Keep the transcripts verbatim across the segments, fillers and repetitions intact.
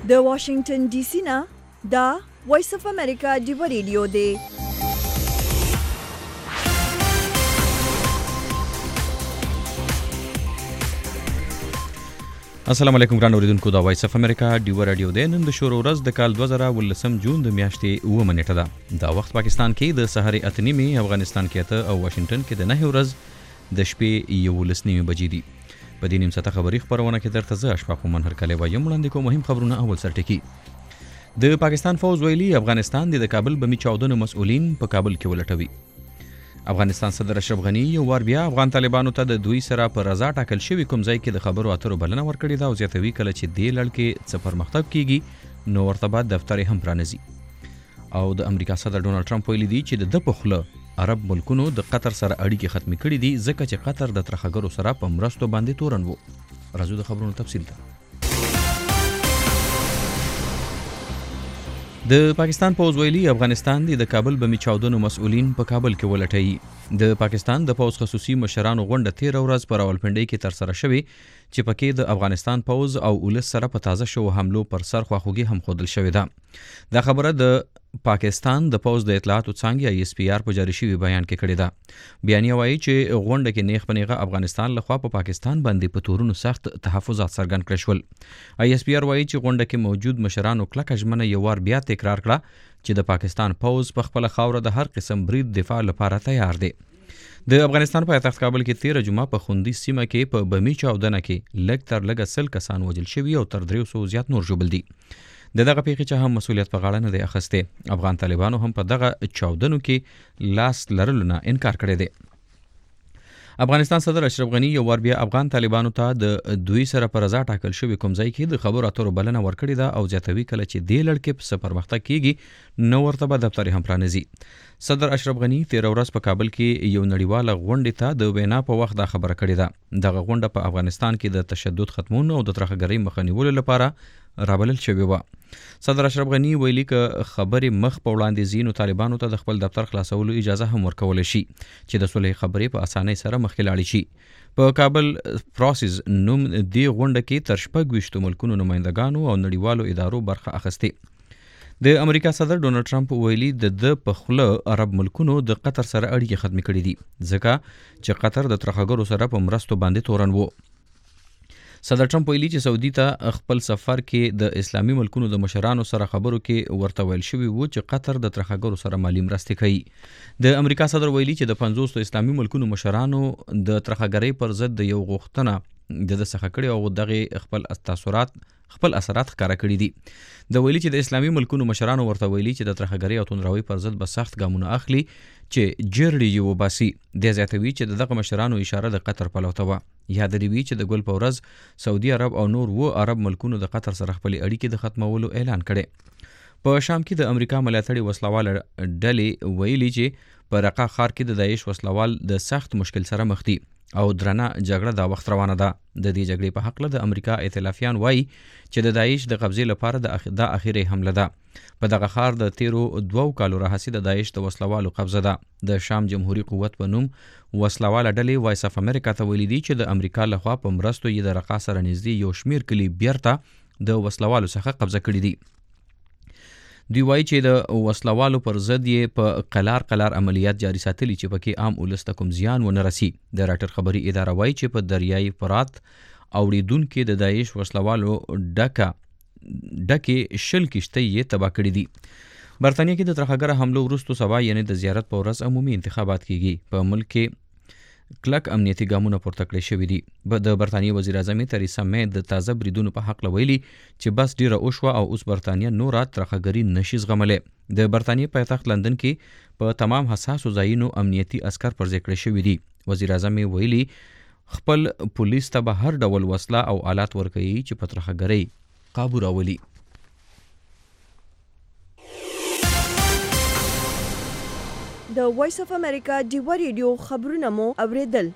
د واشنگټن ډي سي نه دا وایس اف امریکا دی ریډیو دی. السلام علیکم ګران اوریدونکو، دا وایس اف امریکا دی ریډیو دی. نن د شروع ورځ د کال دوه زره ولسم جون د میاشتې اوه نیټه ده. دا وخت پاکستان کې د سحر اته نیمې، افغانستان کې اته او واشنگټن کې د نه ورځ د شپې یولس نیمې بجې دي. په دې نیم ساعته خبري خبرونه کې درته زه اشفاق منهر کلی وایم. وړاندې کوم مهم خبرونه. اول سرټکی د پاکستان فوز ویلي افغانستان د کابل بمي چاودنو مسؤلین په کابل کې ولټوي. افغانستان صدر اشرف غنی یو وار بیا افغان طالبانو ته د دوی سره په رضا ټاکل شوی کوم ځای کې د خبرو اترو بلنه ورکړې ده او زیاتوي کله چې دې لړ کې څه پرمختګ کیږي نو ورته بعد دفتر هم پرانیزي. او د امریکا صدر ډونالد ټرمپ ویلي دی چې د په خوله عرب ملکونو د قطر سره اړیکې ختمې کړې دي ځکه چې قطر د ترخګرو سره په مرستو باندې تورن وو. راځو د خبرونو تفصیل ته. د پاکستان پوز ویلي افغانستان د کابل بمي چاودنو مسؤلین په کابل کې ولټوي. د پاکستان د پوز خصوصي مشرانو غونډه تیر ورځ پر راولپنډۍ کې تر سره شوې چې پکې د افغانستان پوز او ولس سره په تازه شو حملو پر سر خواخوږي هم ښودل شوې ده. دا خبره د پاکستان د پوز د اطلاعاتو څانګې آی اس پی آر په جاري شوي بیان کې کړې ده. بیانیه وایي چې غونډه کې نیغ په نیغه افغانستان لخوا په پاکستان باندې په تورونو سخت تحفظات څرګند کړل شول. آی اس پی آر وایي چې غونډه کې موجود مشرانو کلکه ژمنه یو وار بیا تکرار کړه چې د پاکستان پوز په خپل خاوره د هر قسم برید دفاع لپاره تیار دی. د افغانستان پایتخت کابل کې تیر جمعه په خوندي سیمه کې په بمي چاودنه کې لږ تر لږه سل کسان وژل شوي او تر دریو سوو زیات نور ژوبل دي. د دغه پیښې چې هم مسؤلیت په غاړه نه دی اخیستی. افغان طالبانو هم په دغه چاودنو کې لاس لرلو نه انکار کړی دی. افغانستان صدر اشرف غنی یو وار بیا افغان طالبانو ته د دوی سره پر رضا ټاکل شوی کوم ځای کې د خبرو اترو بلنه ورکړې ده او زیاتوي کله چې دې لړ کې څه پرمختګ کیږي نو ورته به دفتر هم پرانیزي. صدر اشرف غنی تیر ورځ په کابل کې یو نړیواله غونډې ته د وینا په وخت دا خبره کړې ده. دغه غونډه په افغانستان کې د تشدد ختمولو او د ترهګرۍ مخه نیولو لپاره رابلل شوې وه. صدر اشرف غنی ویلي که خبرې مخ په وړاندې ځي نو طالبانو ته د خپل دفتر خلاصولو اجازه هم ورکولی شي چې د صلح خبرې په اسانۍ سره مخکې لاړې شي. په کابل پروسس نوم دې غونډه کې تر شپږ ویشتو ملکونو نمایندګانو او نړیوالو ادارو برخه اخیستې. د امریکا صدر ډونالد ټرمپ ویلي د د په خوله عرب ملکونو د قطر سره اړیکې ختمې کړې دي ځکه چې قطر د ترهګرو سره په مرستو باندې تورن وو. صدر ټرمپ ویلي چې سعودي ته خپل سفر کې د اسلامي ملکونو د مشرانو سره خبرو کې ورته ویل شوي وو چې قطر د ترهګرو سره مالي مرستې کوي. د امریکا صدر ویلي چې د پنځوسو اسلامي ملکونو مشرانو د ترهګرۍ پر ضد د یو غوښتنه د ده څخه کړې او دغې خپل تاثرات خپل اثرات ښکاره کړي دي. د ویلي چې د اسلامي ملکونو مشرانو ورته ویلي چې د ترهګرۍ او توندروي پر ضد به سخت ګامونه اخلي چې جرړې یې وباسي. د زیاتوي چې دغه مشرانو اشاره د قطر پلوته وه. یاد لري چې د ګل په ورځ سعودي عرب او نور و عرب ملکونو د قطر سره خپلې اړیکې د ختمولو اعلان کړي. په شام کې د امریکا ملاتړي وسلوال ډلې ویلي چې په رقه ښار کې د داعش وسلوال د سخت مشکل سره مخ دي او درنه جګړه دا وخت روانه ده. د دې جګړې په حق له د امریکا ائتلافیان وایي چې د داعش د قبضې لپاره د اخ... دا اخیری حمله ده. په دغه ښار د تیرو دوو کالو راهیسې د داعش د وسلوالو قبضه ده. د شام جمهوریت قوت په نوم وسلواله ډلې وایس اف امریکا ته ویلي دي چې د امریکا لخوا په مرستو یې د رقه سره نږدې یو شمیر کلي بیرته د وسلوالو څخه قبضه کړي دي. دوی وایي چې د وسلوالو پر ضد یې په قلار قلار عملیات جاري ساتلي چې پکې عام ولس ته کوم زیان ونه رسي. د راټر خبري اداره وایي چې په دریای فرات اوریدونکو د داعش وسلوالو ډکه ډکې شل کشتۍ یې تباه کړي دي. برطانیه کې د ترهګره حملو وروستو سبا یعنې د زیارت په ورځ عمومي انتخابات کیږي. په ملک کې کلک امنیتي ګامونه پورته کړی شوي دي. د برطانیې وزیر اعظم تریسا مې د تازه بریدونو په حق ویلي چې بس ډیره وشوه او اوس برطانیه نوره ترهګري نشي زغملی. د برطانیې پایتخت لندن کې په تمام حساسو ځایونو امنیتي عسکر پر ځای کړی شوي دي. وزیر اعظم ویلي خپل پولیس ته به هر ډول وسله او آلات ورکوي چې په ترهګرۍ قابو راولي. د وایس اف امریکا دی ریډیو خبرونه مو اوریدل.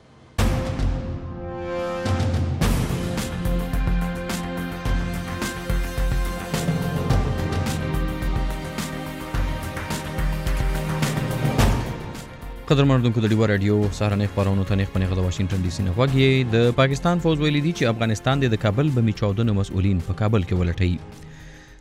قدرمن اوریدونکو د ډیوا رادیو سهارنۍ خبرونو ته نیغ په نیغه د واشنگټن ډي سي نه غوږی. د پاکستان فوز ویلي دي چې افغانستان د کابل بمي چاودنو مسؤلین په کابل کې ولټوي.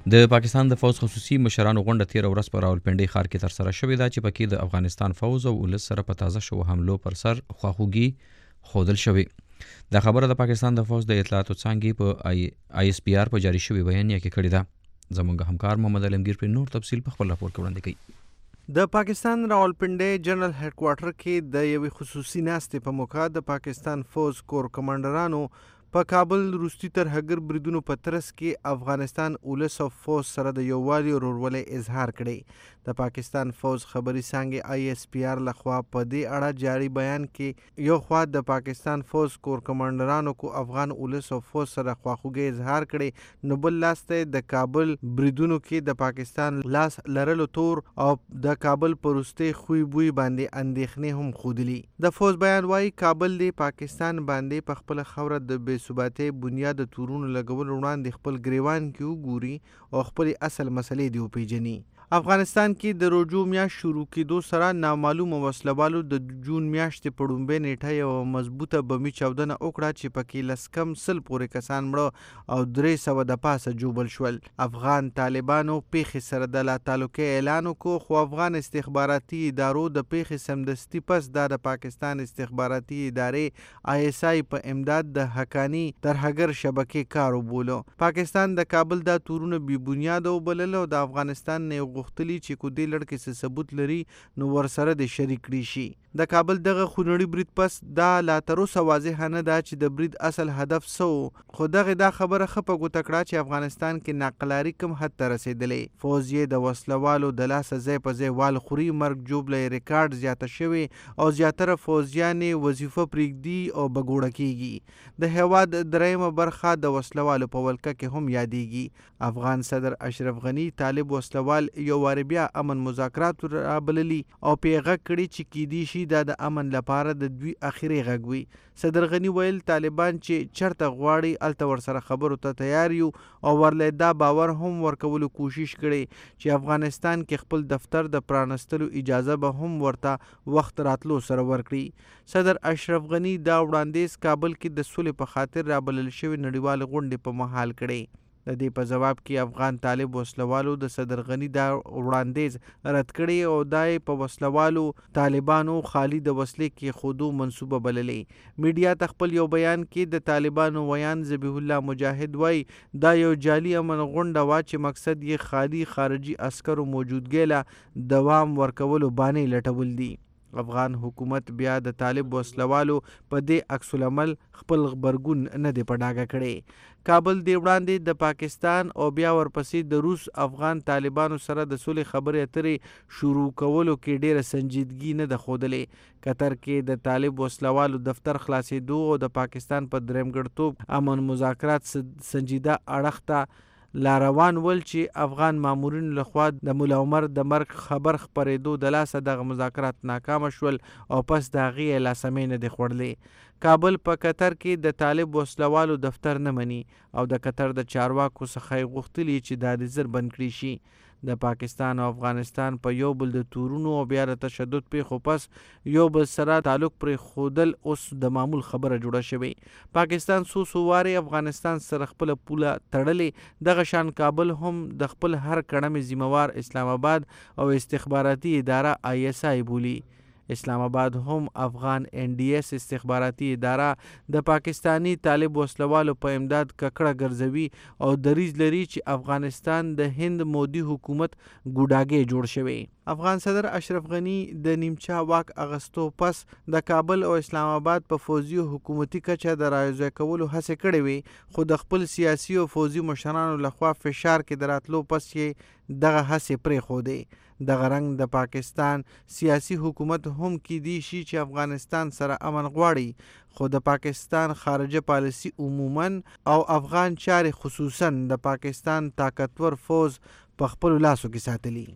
د پاکستان د فوز خصوصي مشرانو غونډه تیر ورځ په راولپنډي ښار کې تر سره شوې ده چې پکې د افغانستان فوز او ولس سره په تازه شو حملو پر سر خواخوږي خودل شوې. دا خبره د پاکستان د فوز د اطلاعاتو څانګې په آی اس پی آر په جاری شوې بیانیه کې کړې ده. زموږ همکار محمد علمگیر پر نور تفصیل په خپل راپور کې وړاندې کوي. د پاکستان راولپنډي جنرال هډ کوارټر کې د یوې خصوصي ناستې په موقع د پاکستان فوز کور کمانډرانو په کابل روستي ترهګر بریدونو په ترڅ کې افغانستان ولس او فوز سره د یووالي او ورورولۍ اظهار کړی. د پاکستان فوز خبري څانګې آی اس پی آر لخوا په دې اړه جاری بیان کې یو خوا د پاکستان فوز کور کمانډرانو کو افغان ولس او فوز سره خواخوږي اظهار کړي، نو بل لاس ته د کابل بریدونو کې د پاکستان لاس لرلو تور او د کابل پروستي خوې بوی باندې اندېښنې هم خودلی. د فوز بیان وايي کابل دی پاکستان باندې په خپل خوره د بې ثباتۍ بنیاد تورونو لګول وړاندې خپل ګریوان کې وګوري او خپل اصل مسلې دی وپیژني. افغانستان کې د روجو میاشت شروع کېدو سره نامعلومه وسلوالو د جون میاشتې په لومبۍ نیټه یوه مضبوطه بمي چاودنه وکړه چې پکې لس کم سل پورې کسان مړه او درې سوه د پاسه جوبل شول. افغان طالبانو پیښې سره د لا تعلقۍ اعلان وکړو، خو افغان استخباراتي ادارو د پیښې سمدستي پس دا د پاکستان استخباراتي ادارې آی اس آی په امداد د حقانی ترهګر شبکې کار وبولو. پاکستان د کابل دا تورونه بې بنیاده وبلل او د افغانستان نه غوښتلي چې کو دې لړ کې څه ثبوت لري نو ورسره د شریک کړي شي. د کابل دغه خونړي برید پس دا لا تر اوسه واضح نه ده چې د برید اصل هدف څه و، خو دغه دا خبره ښه په ګوته کړه چې افغانستان کې ناقلاري کوم حد ته رسېدلی. فوز یې د وسلوالو د لاسه ځای په ځای وال خوري، مرګ جوبله یې ریکارډ زیاته شوې او زیاتره فوزیان یې وظیفه پرېږدي او بګوړه کېږي. د هېواد دریمه برخه د وسلوالو په ولکه کې هم یادېږي. افغان صدر اشرف غني طالب وسلوال یو وار بیا امن مذاکرات رابللي او پیغه کړي چې کیدی شي دا د امن لپاره د دوی اخري غږ وي. صدر غني ویل طالبان چې چرته غواړي الته ورسره خبرو ته تیار یو او ورله دا باور هم ورکولو کوشش کړي چې افغانستان کې خپل دفتر د پرانستلو اجازه به هم ورته وخت راتلو سره ورکړي. صدر اشرف غني دا وړاندیز کابل کې د سولې په خاطر رابلل شوی نړیوال غونډې په مهال کړي. د دې په جواب کې افغان طالب وسلوالو د صدر غني دا وړاندیز رد کړي او دای په وسلوالو طالبانو خالي د وسلې کې خودو منصوبه بللې. میډیا ته خپل یو بیان کې د طالبانو ویان ذبیح الله مجاهد وای دا یو جعلي امن غونډه وا چې مقصد یې خالي خارجي عسکرو موجودګۍ له دوام ورکولو باندې لټول دي. افغان حکومت بیا د طالب وسلوالو په دې عکس العمل خپل غبرګون نه دی په ډاګه کړی. کابل دی وړاندې د پاکستان او بیا ورپسې د روس افغان طالبانو سره د سولې خبرې اترې شروع کولو کې ډیره سنجیدګي نه ده ښودلې. قطر کې د طالب وسلوالو دفتر خلاصېدو او د پاکستان په درېمګړتوب امن مذاکرات سنجیده اړخ ته لاروان ول چې افغان مامورینو لخوا د مولا عمر د مرګ خبر خپرېدو د لاسه دغه مذاکرات ناکامه شول او پس د هغې لاسمې نه دي خوړلې. کابل په قطر کې د طالب وسلوالو دفتر نه مني او د قطر د چارواکو څخه یې غوښتلي چې دا د زر بند کړي شي. د پاکستان او افغانستان په یو بل د تورونو او بیا د تشدد پیښو پس یو بل سره تعلق پرې ښودل اوس د معمول خبره جوړه شوې. پاکستان څو څو وارې افغانستان سره خپله پوله تړلې، دغه شان کابل هم د خپل هر کړمې ذمہوار اسلام آباد او استخباراتي اداره آی اس آی بولي. اسلام آباد هم افغان این ډي اس استخباراتي اداره د پاکستانی طالب وسلوالو په امداد ککړه ګرځوي او دریځ لري چې افغانستان د هند مودي حکومت ګوډاګی جوړ شوی. افغان صدر اشرف غني د نیمچا واک اغستو پس د کابل او اسلام آباد په فوزي او حکومتي کچه د رایوځای کولو هڅې کړې وي، خو د خپل سیاسي او فوزي مشرانو لخوا فشار کې د راتلو پس یې دغه هڅې پرېښودې. دغه رنګ د پاکستان سیاسي حکومت هم کیدی شي چې افغانستان سره امن غواړي، خو د پاکستان خارجه پالیسي عموما او افغان چارې خصوصا د پاکستان طاقتور فوز په خپلو لاسو کې ساتلي.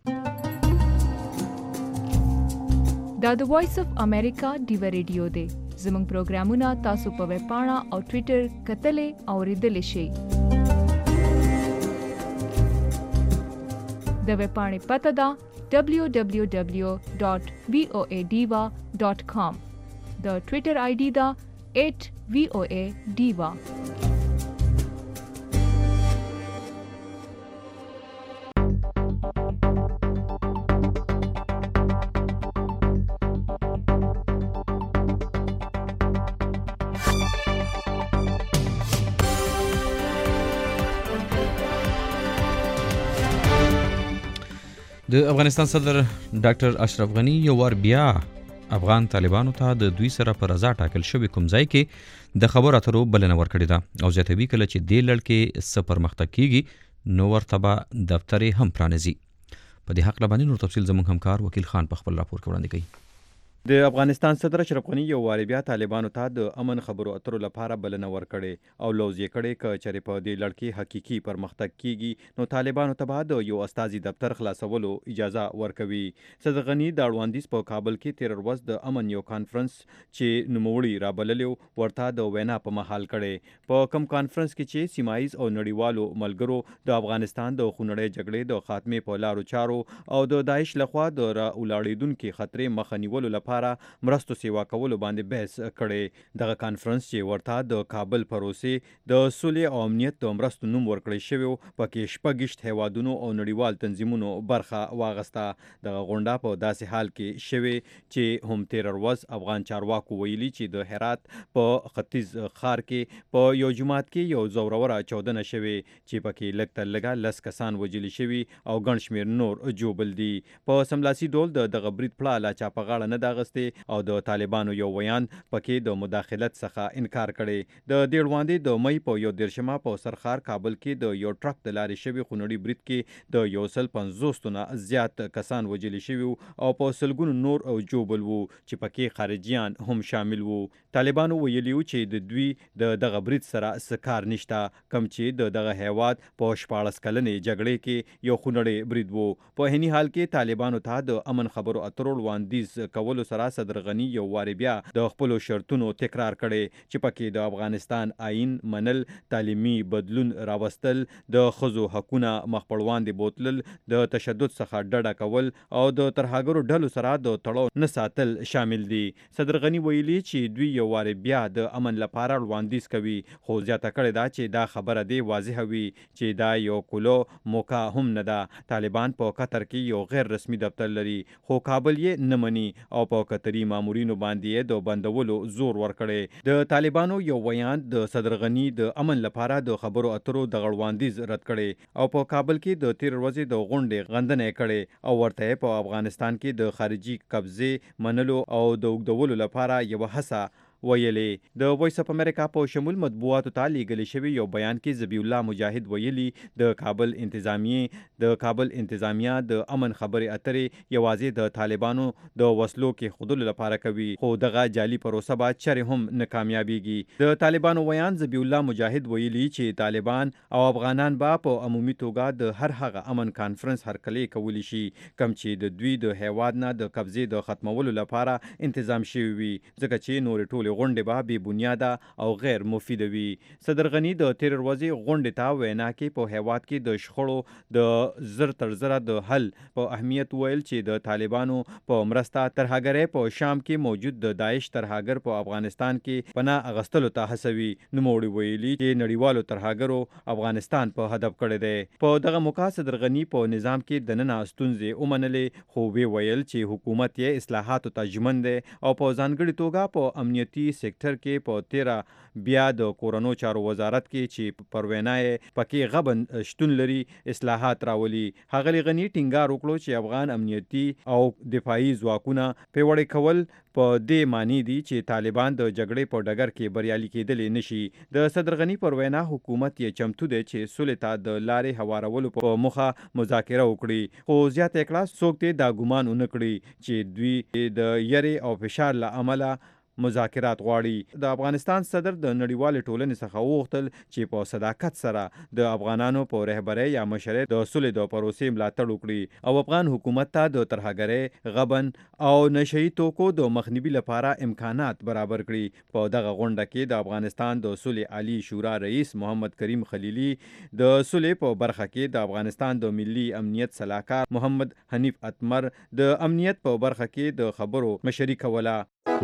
دا د وایس اف امریکا ډیو ریډیو دی. زموږ پروګرامونه تاسو په ویب پاڼه او ټوئیټر کتلې او ریډلې شئ. د ویب پاڼې پته ده دبلیو دبلیو دبلیو ډاټ وی او ای ډیوا ډاټ کام. د ټوئیټر آی ډي ده ایټ وی او ای ډیوا. د افغانستان صدر ډاکټر اشرف غنی یو ور بیا افغان طالبانو ته د دوی سره پر رضا ټاکل شوی کوم ځای کې د خبرو اترو بلنه ورکړې ده او زیاتوي کله چې دې لړ کې څه پرمختګ کیږي نو ورته به دفتر هم پرانیزي. په دې حق لبانی نور تفصیل زموږ همکار وکیل خان په خپل راپور کې وړاندې کوي. د افغانستان صدر اشرف غنی یو واری بیا طالبانو ته د امن خبرو اترو لپاره بلنه ورکړې او لوز یې کړې ک چېرې په دې لړ کې حقيقي پرمختګ کیږي نو طالبانو ته به د یو استازي دفتر خلاصولو اجازه ورکوي. صدر غنی د اړوندیز په کابل کې تیر ورځ د امن یو کانفرنس چې نوموړي رابللو ورته د وینا په محل کړي. په کم کانفرنس کې چې سیمایز او نړیوالو ملګرو د افغانستان د خونړۍ جګړې د خاتمه په لارو چارو او د داعش لخوا د راولاړېدونکو خطرې مخه نیولو لپاره مرستو سیوا کولو باندې بحث کړي. دغه کانفرنس چې ورته د کابل پروسې د سولې او امنیت د مرستو نوم ورکړی شوی پکې شپږ هیوادونو او نړیوال تنظیمونو برخه واغسته. دغه غونډه په داسې حال کې شوی چې هم تیر ورځ افغان چارواکو ویلي چې د هرات په ختیځ ښار کې په یو جماعت کې یو زوروره چودنه شوی چې پکې لږ تر لږه لس کسان وژلي شوي او ګڼ شمېر نور جوبل دي. په سملاسي ډول د دغه برید پړه لا چا په غاړه نه ده او د طالبانو یو ویان پکې د مداخلت څخه انکار کړي. د دې وړاندې د مې په یو دیرشمه په سرخار کابل کې د یو ټرک د لارې شوي خونړي برید کې د یو سل پنځوس نه زیات کسان وژلي شوي او په سلګونو نور او جوبل وو چې پکې خارجيان هم شامل وو. طالبانو ویلي چې د دوی د دغه برید سره څه کار نشته کوم چې د دغه هیواد په شپاړس کلنې جګړې کې یو خونړی برید وو. په هني حال کې طالبانو ته د امن خبرو اترو وړاندیز کولو سره صدر غنی یو واری بیا د خپل شرطونو تکرار کړي چې پکې د افغانستان آئین منل، تعلیمي بدلون راوستل، د ښځو حقونه مخپړواندې بوتلل، د تشدد څخه ډډه کول او د ترهګرو ډلو سره د تړاو نه ساتل شامل دي. صدر غنی ویلي چې دوی یو واری بیا د امن لپاره وړاندیز کوي خو زیاته کړې ده چې دا خبره دی واضح وي چې دا یو کولو موقع هم نه ده. طالبان په قطر کې یو غیر رسمي دفتر لري خو کابل یې نه مني او په قطري مامورینو باندې د بندولو زور ورکړي. د طالبانو یو ویان د صدر غنی د امن لپاره د خبرو اترو د غړواندیز رد کړي او په کابل کې د تیر ورځې د غونډې غندنه کړي او ورته په افغانستان کې د خارجي قبضه منلو او د اوږدولو لپاره یو هڅه ویلې. د وایس اف امریکا په شمول مطبوعاتو ته لیږل شوی یو بیان کې ذبیح الله مجاهد ویلي د کابل انتظامیه د کابل انتظامیه د امن خبرې اترې یوازې د طالبانو د وسلو کې خودلو لپاره کوي خو دغه جعلي پروسه به چرې هم نه کامیابیږي. د طالبانو ویان ذبیح الله مجاهد ویلي چې طالبان او افغانان به په عمومي توګه د هر هغه امن کانفرنس هرکلی کولی شي کوم چې د دوی د هیواد نه د قبضې د ختمولو لپاره تنظیم شوی وي ځکه چې نور ټول غونډې به بې بنیاده او غیر مفیده وي. صدر غنی د تیر ورځې غونډې ته وینا کې په هیواد کې د شخړو د زر تر زره د حل په اهمیت ویل چې د طالبانو په مرسته ترهګرۍ په شام کې موجود د داعش ترهګر په افغانستان کې پناه اغستلو ته هڅوي. نوموړي ویلي چې نړیوالو ترهګرو افغانستان په هدف کړی دی. په دغه موقع صدر غنی په نظام کې دننه ستونزې ومنلې خو وی ویل چې حکومت یې اصلاحاتو ته ژمن دی او په ځانګړي توګه په امنیتي سیکټر کې په تیرا بیا د کورونو چارو وزارت کې چې پروینای پکې غبن شتون لري اصلاحات راولي. ښاغلي غنی ټینګار وکړو چې افغان امنیتي او دفاعي ځواکونه پیاوړي کول په دې معنی دي چې طالبان د جګړې په ډګر کې بریالي کېدلی نشي. د صدر غنی پر وینا حکومت یې چمتو دی چې سولې ته د لارې هوارولو په موخه مذاکره وکړي خو زیاته کړه څوک دې دا ګمان ونه کړي چې دوی د یری او فشار له امله مذاکرات غواړي. د افغانستان صدر د نړیوال ټولنې څخه وغوښتل چې په صداقت سره د افغانانو په رهبرۍ یا مشرۍ د سولې د پروسې ملاتړ وکړي او افغان حکومت ته د ترهګرۍ، غبن او نشئی توکو د مخنیوي لپاره امکانات برابر کړي. په دغه غونډه کې د افغانستان د سولې عالی شورا رئیس محمد کریم خلیلی، د سولې په برخه کې د افغانستان د ملي امنیت صلاحکار محمد حنیف اتمر د امنیت په برخه کې د خبرو مشري کوله.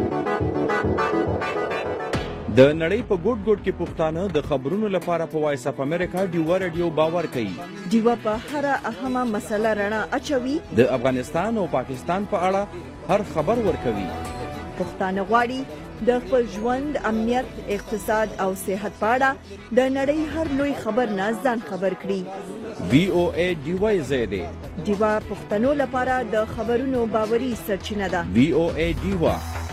د نړۍ په ګوټ ګوټ کې پښتانه د خبرونو لپاره په وایس اف امریکا ډیوا رادیو باور کوي. ډیوا په هر اهمه مسله رڼا اچوي. د افغانستان او پاکستان په اړه هر خبر ورکوي. پښتانه غواړي د خپل ژوند، امنیت، اقتصاد او صحت په اړه د نړۍ هر لوی خبر نه ځان خبر کړي. وی او ای ډیوای زیاده ډیوا پښتنو لپاره د خبرونو باوري سرچینه ده. وی او ای ډیوا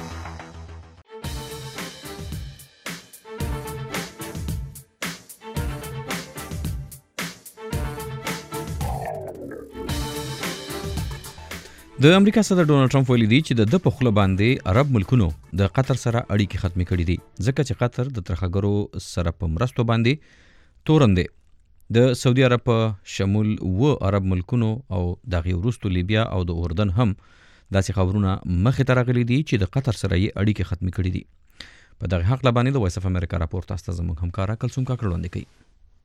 د امریکا صدر ډونالد ټرمپ ویلي دی چې د د په خوله باندې عرب ملکونو د قطر سره اړیکې ختمې کړې دي ځکه چې قطر د ترخګرو سره په مرستو باندې تورن دی. د سعودي عرب په شمول و عرب ملکونو او دغه وروستو لیبیا او د اردن هم داسې خبرونه مخې ته راغلي دي چې د قطر سره یې اړیکې ختمې کړې دي. په دغه حق باندې د وایس اف امریکا راپور تاسو زموږ همکار کلثوم کاکړ وړاندې کوي.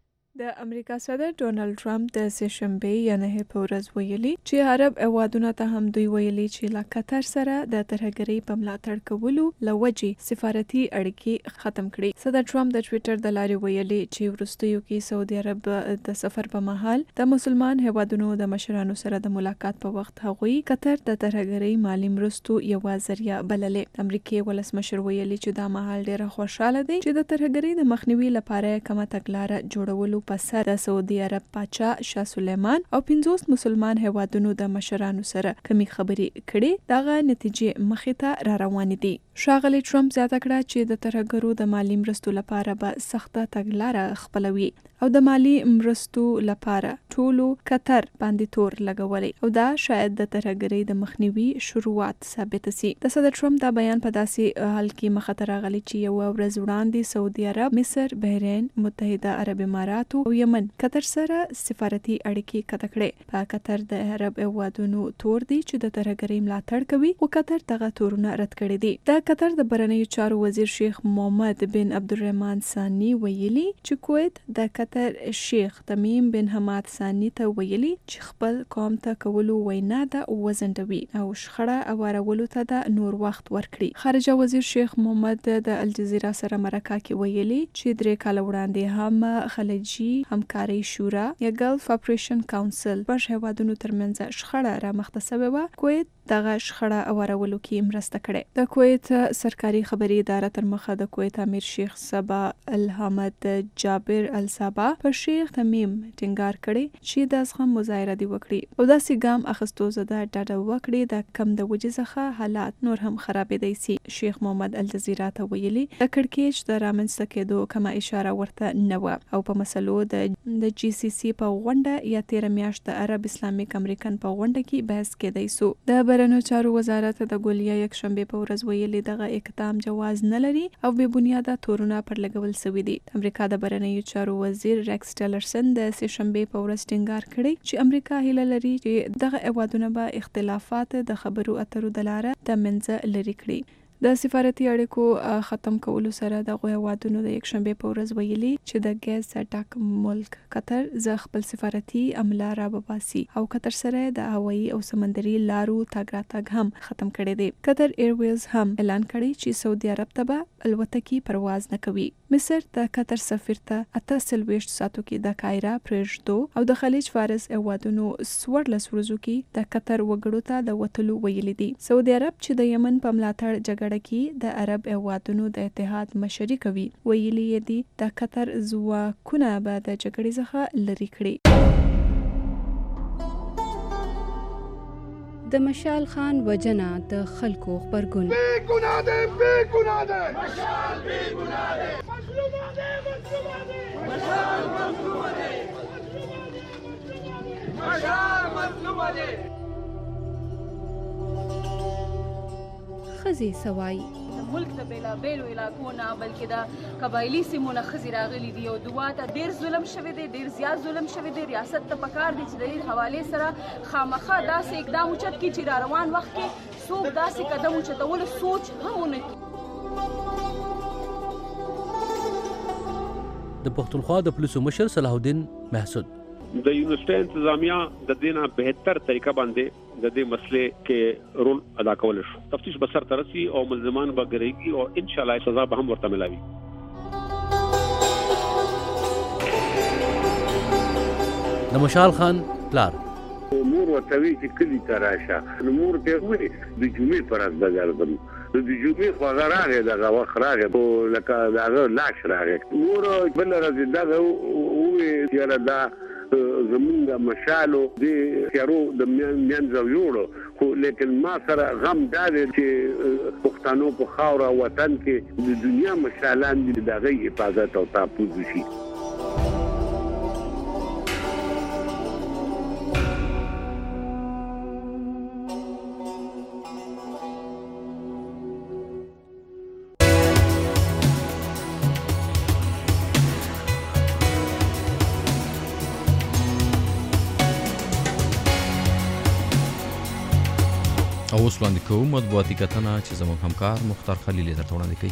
د امریکا صدر ډونالد ټرمپ د سهشنبه یا نه په ورځ ویلي چې عرب هیوادونو ته هم دوی ویلي چې له قطر سره د ترهګرۍ په ملاتړ کولو لوجې سفارتي اړیکې ختم کړي. صدر ټرمپ د ټوئیټر د لارې ویلي چې وروستیو کې سعودي عرب د سفر په مهال د مسلمان هیوادونو د مشرانو سره د ملاقات په وخت هغوی قطر د ترهګرۍ مالی مرستو یوه ذریعہ بللې. د امریکای ولسمشر ویلي چې دا مهال ډیره خوشاله دی چې د ترهګرۍ د مخنیوي لپاره کومه تګلاره جوړولو په سر د سعودي عرب پاچا شاه سلیمان او پنځوس مسلمان هیوادونو د مشرانو سره کمی خبرې کړي دغه نتیجې مخې ته را روانې دي. ښاغلی ټرمپ زیاته کړه چې د ترهګرو د مالی مرستو لپاره به سخته تګلاره خپلوي او د مالی مرستو لپاره ټولو قطر باندې تور لګولي او دا شاید د ترهګرۍ د مخنیوي شروعات ثابت سي. د صدر ټرمپ دا بیان په داسې حال کې مخه ته راغلی چې یو ورځ وړاندې سعودي عرب، مصر، بحرین، متحده عرب امارات او یمن قطر سره سفارتي اړیکې قطع کړې. په قطر د عرب هیوادونو تور دي چې د ترهګرۍ ملاتړ کوي او قطر دغه تورونه رد کړي دي. د قطر د بهرنیو چارو وزیر شیخ محمد بن عبدالرحمن ثاني ویلي چې کویت د قطر شیخ تمیم بن حماد ثاني ته ویلي چې خپل قوم ته کولو وینا ده وزندوي او شخړه اوارولو ته د نور وخت ورکړي. خارجه وزیر شیخ محمد د الجزیره سره مرکه کې ویلي چې درې کاله وړاندې هم خلیجي همکاري شورا یا ګلف اپریشن کاونسل پر هیوادونو ترمنځ شخړه را مخته شوې وه. کویت دغه شخړه اوارولو کې مرسته کړې. د کویت سرکاري خبري اداره تر مخه د کویت امیر شیخ صبا الحمد جابر الصبا پر شیخ تمیم ټینګار کړي چې د زغم مظاهره دی وکړي او داسې ګام اخیستو زده ډاډه وکړي د کم د وجې څخه حالات نور هم خرابېدای سي. شیخ محمد الجزیره ته ویلي د کړکېچ د رامنځته کېدو کومه اشاره ورته نه وه او په مسلو د د جی سی سی په غونډه یا تیر میاشت د عرب اسلامیک امریکن په غونډه کې بحث کېدای سو. د بهرنیو چارو وزارت د ګولیا یکشنبه په ورځ ویلي دغه اقدام جواز نه لري او بې بنیاده تورونه پر لګول شوي دي. امریکا د بهرنیو چارو وزیر ریکس ټیلرسن د سهشنبه په ورځ ټینګار کړی چې امریکا هیله لري چې دغه هیوادونه به اختلافات د خبرو اترو د لارې د منځه لري کړي. د سفارتي اړیکو ختم کولو سره د هیوادونو د یکشنبه په ورځ ویلي چې د ګیس ډک ملک قطر ز خپل سفارتي عمله را باسي او قطر سره د هوایي او سمندري لارو تګ راتګ هم ختم کړي دي. قطر ایرویز هم اعلان کړی چې سعودي عرب ته به الوتکې پرواز نه کوي. مصر د قطر سفیر ته اته سلويشت ساتو کې د قاهره پرېږدو او د خلیج فارس هیوادونو څوارلس ورځو کې د قطر وګړو ته د وتلو ویلي دي. سعودي عرب چې د یمن په ملاتړ جګړه کې د عرب هیوادونو د اتحاد مشري کوي ویلي دي د قطر ځواکونه به د جګړې څخه لرې کړي. د مشال خان وجنه د خلکو خبرګون بے گناہ دے بے گناہ دے مشال بے گناہ دے مظلوم دے مظلوم دے مشال مظلوم دے مشال مظلوم دے. خزي سوای ملک د بیلا بیلو علاقو نه بلکې د قبایلی سیمونه خزي راغلي دي او دوه ته ډیر ظلم شوی دی، ډیر زیات ظلم شوی دی. ریاست ته پکار دي چې د دې حواله سره خامخا داسې اقدام اوچت کړي چې را روان وخت کې څوک داسې قدم اوچتولو سوچ هم ونه کړي. د پښتونخوا د پولیسو مشر صلاح الدین محسود د یونیورسيټي انتظامیه د دینه بهتر طریقه باندې د دې مسلې کې رول ادا کول شو. تفتیش به سر ترسي او ملزمان به ګرځي او ان شاء الله سزا به هم ورته ملاوي. د مشال خان پلار مور ورته وی چې کلی ته راشه، نو مور ته وی د جمعې پر ورځ به ګرځم. د جمعې خو راغی دغه وخت راغی لکه دغه لاش راغی نور بل راځي دغه وې یاره دا زمونږ مشالو د تیارو د منځو جوړو خو لیکن ما سره غم دا دی چې پښتنو په خاوره وطن کې د دنیا مشالان دي دغه حفاظت او تحفظ شي. او اوس وړاندې کوو مطبوعاتي کتنه چې زموږ همکار مختار خلیل یې درته وړاندې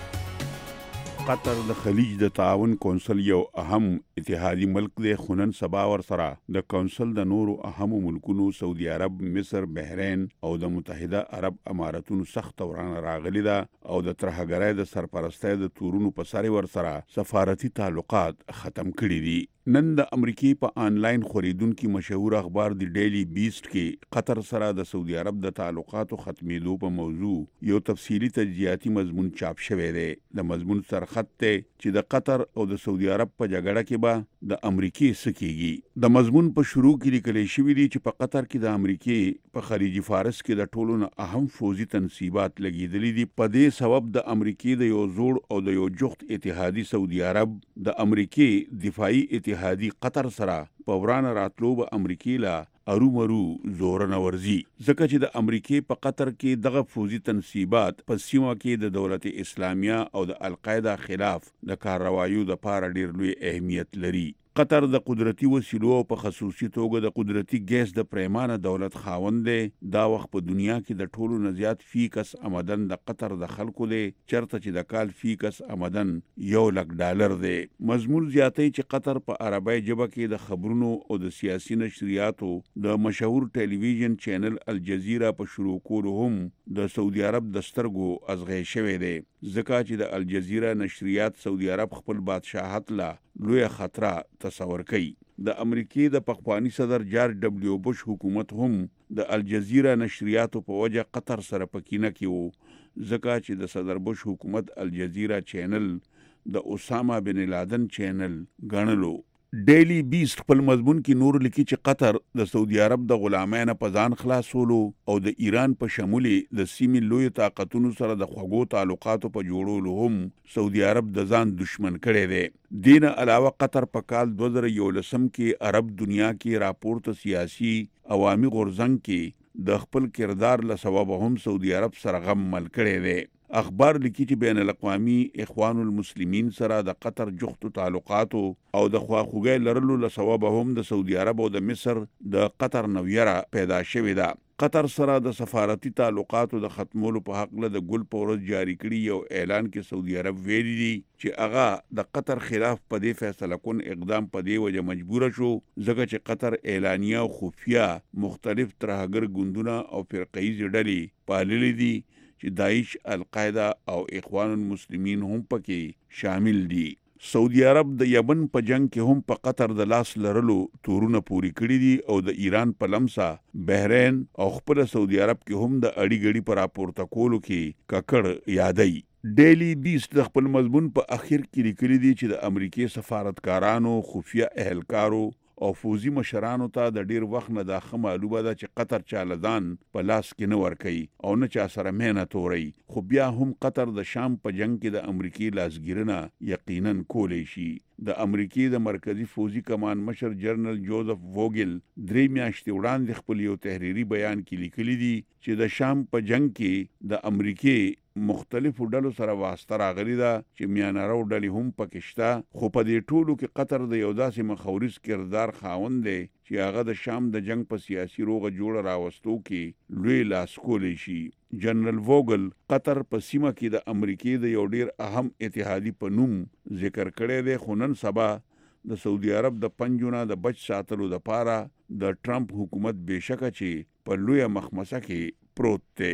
کوي. قطر د خلیج د تعاون کونسل یو اهم اتحادي ملک دی خو نن سبا ورسره د کونسل د نورو اهمو ملکونو سعودي عرب، مصر، بحرین او د متحده عرب اماراتونو سخت ورانه راغلي ده او د ترهګرۍ د سرپرستۍ د تورونو په سر ورسره سفارتي تعلقات ختم کړي دي. نن د امریکای په آنلاین خریدونکو مشهور اخبار دی ډیلی بیسټ کې قطر سره د سعودي عرب د تعلقاتو ختمېدو په موضوع یو تفصیلی تجزیاتی مضمون چاپ شوی دی. د مضمون سرخط ته چې د قطر او د سعودي عرب په جګړه کې به د امریکای سکیږي. د مضمون په شروع کې لیکل شوی دی چې په قطر کې د امریکای په خلیج فارس کې د ټولو نه اهم فوزي تنصیبات لګیدلې دي. په دې سبب د امریکای د یو زوړ او د یو جوخت اتحادی سعودي عرب د امریکای دفاعي اتحادی قطر سره په ورانه راتلو به امریکای لا ارومرو زور نه ورزي ځکه چې د امریکای په قطر کې دغه فوزي تنصیبات په سیمه کې د دولت اسلامیه او د القاعده خلاف د کاروایو د پاره ډیر لوی اهمیت لري. قطر د قدرتي وسیلو په خصوصي توګه د قدرتي ګیس د پریمانه دولت خاوند دی. دا وخت په دنیا کې د ټولو نه زیات فی کس آمدن د قطر د خلکو دی چرته چې د کال فی کس آمدن یو لک ډالر دی. مضمون زیاتوي چې قطر په عربی ژبه کې د خبرونو او د سیاسي نشریاتو د مشهور ټلویزیون چینل الجزیره په شروع کولو هم د سعودي عرب د سترګو ازغی شوی دی ځکه چې د الجزیره نشریات سعودي عرب خپل بادشاہت لا لوی خطر تصور کوي. د امریکای د پخوانی صدر جارج ډبلیو بوش حکومت هم د الجزیره نشریاتو په وجه قطر سره پکینه کې وو ځکه چې د صدر بوش حکومت الجزیره چینل د اسامه بن لادن چینل ګڼلو. ډیلی بیسټ خپل مضمون کې نور لیکي چې قطر د سعودي عرب د غلامانو په ځان خلاصولو او د ایران په شمول د سیمې لوی طاقتونو سره د خوږو تعلقاتو په جوړولو هم سعودي عرب د ځان دشمن کړي دي. دین علاوه قطر په کال دوه زره یولسم کې عرب دنیا کې راپورته سیاسي عوامي غورځنګ کې د خپل کردار له سبب هم سعودي عرب سره غم مل کړي دي. اخبار لیکي چې بین الاقوامي اخوان المسلمین سره د قطر جوختو تعلقاتو او د خواخوږۍ لرلو له سبب هم د سعودي عرب او د مصر د قطر نویره پیدا شوې ده. قطر سره د سفارتي تعلقاتو د ختمولو په حق له د ګل په ورځ جاری کړي یو اعلان کې سعودي عرب ویلي دي چې هغه د قطر خلاف په دې فیصله کون اقدام په دې وجه مجبور شو ځکه چې قطر اعلانیه او خفیه مختلف ترهګر ګوندونه او فرقه‌ایز ډلې پاللې دي چې داعش، القاعده او اخوان المسلمین هم پکې شامل دي. سعودي عرب د یمن په جنگ کې هم په قطر د لاس لرلو تورونه پوری کړی دي او د ایران په لمسا بحرین او خپل سعودي عرب کې هم د اړی ګړي پر راپورته کولو کې ککړ یادای. ډیلی بیسټ د خپل مضمون په اخر کې لیکلي دي چې د امریکای سفارتکارانو، خفیه اهلکارو او فوزي مشرانو ته د ډیر وخت نه دا ښه معلومه ده چې قطر چاله ځان په لاس کې نه ورکوي او نه چا سره مینه توري خو بیا هم قطر د شام په جنگ کې د امریکای لاسګیرنه یقینا کولی شي. د امریکای د مرکزی فوزي کمان مشر جنرال جوزف ووګل درې میاشتې وړاندې خپل یو تحریری بیان کې لیکلي دي چې د شام په جنگ کې د امریکای مختلفو ډلو سره واسطه راغلی ده چې میانارو ډلې هم پکې شته خو په دې ټولو کې قطر د یو داسې مخورز کردار خاوند دی چې هغه د شام د جنگ په سیاسي روغه جوړه راوستو کې لوی لاس کولی شي. جنرال ووګل قطر په سیمه کې د امریکای د یو ډیر اهم اتحادی په نوم ذکر کړی دی خو نن سبا د سعودي عرب د پنجونه د بچ ساتلو د پاره د ټرمپ حکومت بشکه چې په لوی مخمسه کې پروت دی.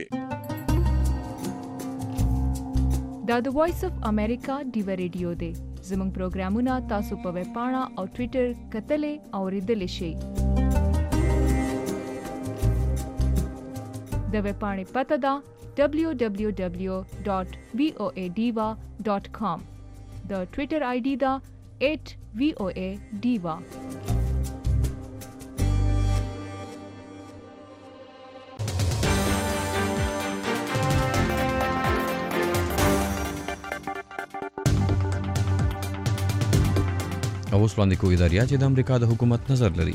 دا د وایس اف امریکا ډیو ریډیو دی. زموږ پروګرامونه تاسو په ویب پاڼه او ټوئیټر کتلې او ریډلې شئ. د ویب پاڼې پته ده دبلیو دبلیو دبلیو ډاټ وی او ای ډیوا ډاټ کام. د ټوئیټر آی ډي دا ایټ وی او ای ډیوا. اوس وړاندې کوي دریا چې د امریکا د حکومت نظر لري.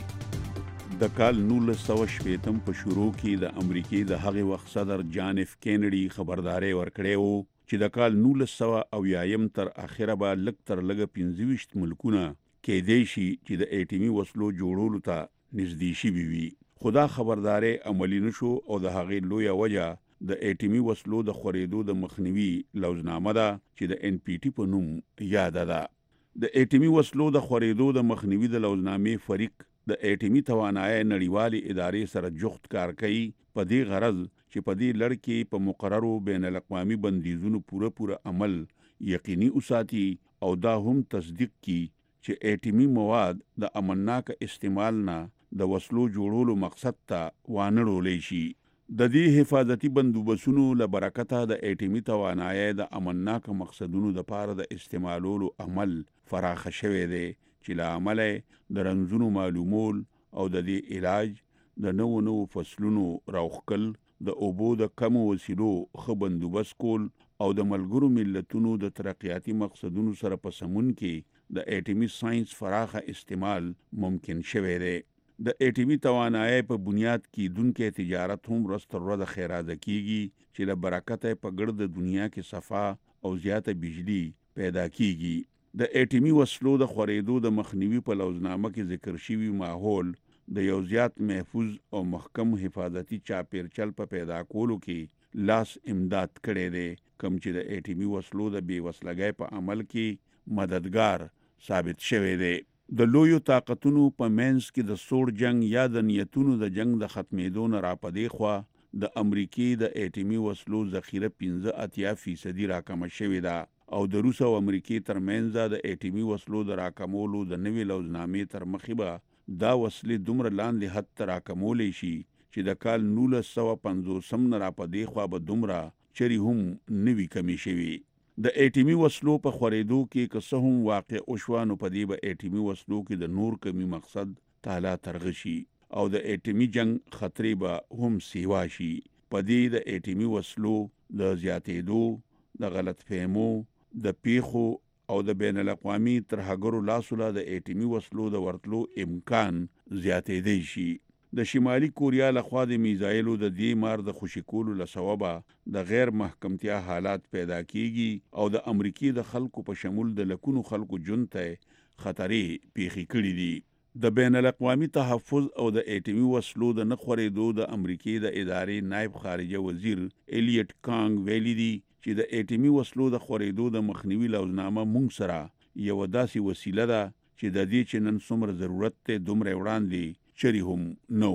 د کال نولس سوه شپېتم په شروع کې د امریکې د هغې وخت صدر جان اف کینیډي خبرداری ورکړی و چې د کال نولس سوه اویایم تر اخره به لږ تر لږه پنځه ویشت ملکونه کیدای شي چې د اټومي وسلو جوړولو ته نږدې شوي وي. خو دا خبرداری عملي نشو او د هغې لویه وجه د اټومي وسلو د خورېدو د مخنیوي لوزنامه ده چې د ان پی ټي په نوم یاده ده. د اټومي وسلو د خورېدو د مخنیوي د لوزنامې فریق د اټومي توانایي نړیوالې ادارې سره جوخت کار کوي په دې غرض چې په دې لړ کې په مقررو بین الاقوامي بندیزونو پوره پوره عمل یقیني وساتي او دا هم تصدیق کړي چې اټومي مواد د امنناک استعمال نه د وسلو جوړولو مقصد ته وانهړولی شي. د دې حفاظتي بندوبستونو له برکته د اټومي توانایي د امنناک مقصدونو لپاره د استعمالولو عمل فراخ شوی دی چې له امله د رنځونو معلومول او د دې علاج د نوو نوو فصلونو راوخکل د اوبو د کمو وسیلو ښه بندوبست کول او د ملګرو ملتونو د ترقیاتي مقصدونو سره په سمون کې د اټومي ساينس فراخه استعمال ممکن شوی دی. د اټومي توانایي په بنیاد کې دونکو تجارت هم ورځ تر ورځې خیراته کیږي چې له برکته په ګرد دنیا کې صفا او زیاته بجلی پیدا کیږي. د اټومي وسلو د خورېدو د مخنیوي په لوزنامه کې ذکر شوی ماحول د یو زیات محفوظ او محکم حفاظتي چاپیرچل په پیدا کولو کې لاس امداد کړی دی کوم چې د اټومي وسلو د بې وسلګۍ په عمل کې مددگار ثابت شوی دی. د لویو طاقتونو په منځ کې د سوړ جنگ یا د نیتونو د جنگ د ختمېدو نه راپدې خوا د امریکې د اټومي وسلو ذخیره پنځه اتیا فیصدي راکمه شوې ده او د روس او امریکې ترمنځ د اټومي وسلو د راکمولو د نوې لوزنامې تر مخې به دا وسلې دومره لاندې حد ته راکمولی شي چې د کال نولس سوه پنځوسم نه راپدې خوا به دومره چرې هم نوي کمې شوي. د اټومي وسلو په خورېدو کې که څه هم واقع وشوه نو په دې به اټومي وسلو کې د نور کمی مقصد تعالی ترغه شي او د اټومي جنگ خطرې به هم سیوا شي. په دې د اټومي وسلو د زیاتېدو د غلط فهمو د پیښو او د بین الاقوامي ترهګرو لاسو له د اټومي وسلو د ورتلو امکان زیاتېدی شي. د شمالي کوریا لخوا د میزایلو د دې مار د خوشي کولو له سببه د غیر محکمتیا حالات پیدا کیږي او د امریکې د خلکو په شمول د لکونو خلکو ژوند ته خطرې پیښې کړي دي. د بین الاقوامي تحفظ او د اټومي وسلو د نه خورېدو د امریکې د ادارې نائب خارجه وزیر الیټ کانګ ویلي دي چې د اټومي وسلو د خورېدو د مخنیوي لوزنامه مونږ سره یو داسې وسیله ده چې د دې چې نن څومره ضرورت ته دومره وړاندې چری هم نو.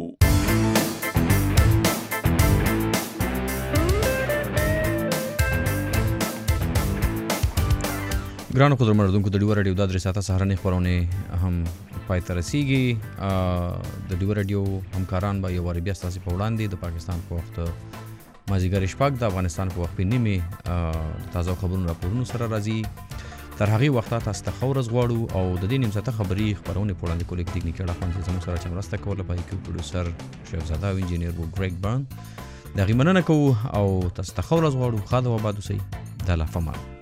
ګرانو قدرمن اردوونکو د ډیو رادیو د درې ساعته سهارنۍ خپرونې هم پای ته رسیږي. د ډیو رادیو همکاران به یو وارې بیا ستاسې په وړاندې د پاکستان په وخت مازدیګر شپږ د افغانستان په وخت په نیمې د تازه خبرونو راپورونو سره راځي. تر هغې وخته تاسو ته ښه ورځ غواړو او د دې نیم ساعته خبري خپرونې په وړاندې کولو کې تکنیکي اړخ باندې زموږ سره چې مرسته کوله په کې پروډوسر شیخزاده او انجینیر وو ګریګ برن. د هغې مننه کوو او تاسو ته ښه ورځ غواړو. ښه د وباد اوسئ. د الله په امان.